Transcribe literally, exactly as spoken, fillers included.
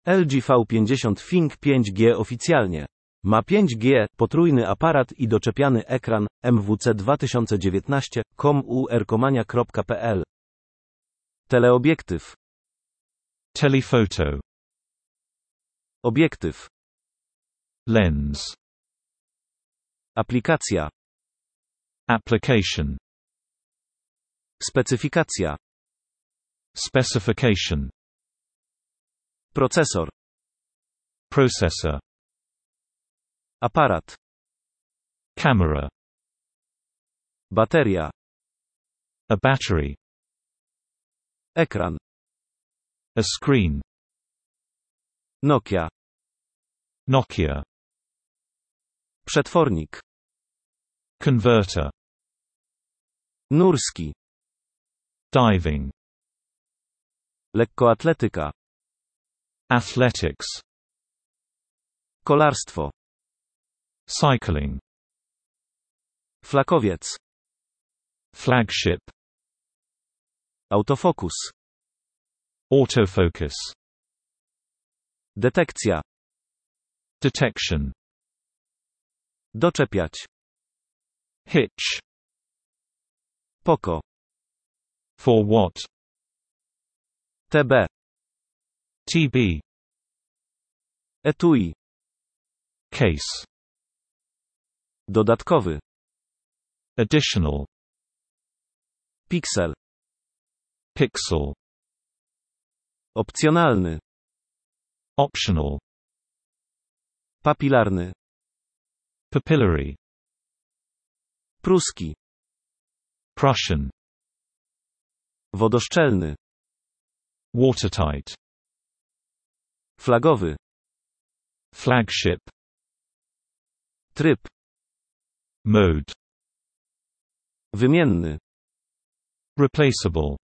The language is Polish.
L G V pięćdziesiąt Think pięć G oficjalnie. Ma pięć G, potrójny aparat i doczepiany ekran, M W C dwa tysiące dziewiętnaście kropka com u r komania kropka p l. Teleobiektyw. Telephoto. Obiektyw. Lens. Aplikacja. Application. Specyfikacja. Specification. Procesor. Processor. Aparat. Camera. Bateria. A battery. Ekran. A screen. Nokia. Nokia. Przetwornik. Converter. Nurski. Diving. Lekkoatletyka. Athletics. Kolarstwo. Cycling. Flakowiec. Flagship. Autofokus. Autofocus. Detekcja. Detection. Doczepiać. Hitch. Poko. For what? T B. T B. Etui. Case. Dodatkowy. Additional. Pixel. Pixel. Opcjonalny. Optional. Papilarny. Papillary. Pruski. Prussian. Wodoszczelny. Watertight. Flagowy. Flagship. Tryb. Mode. Wymienny. Replaceable.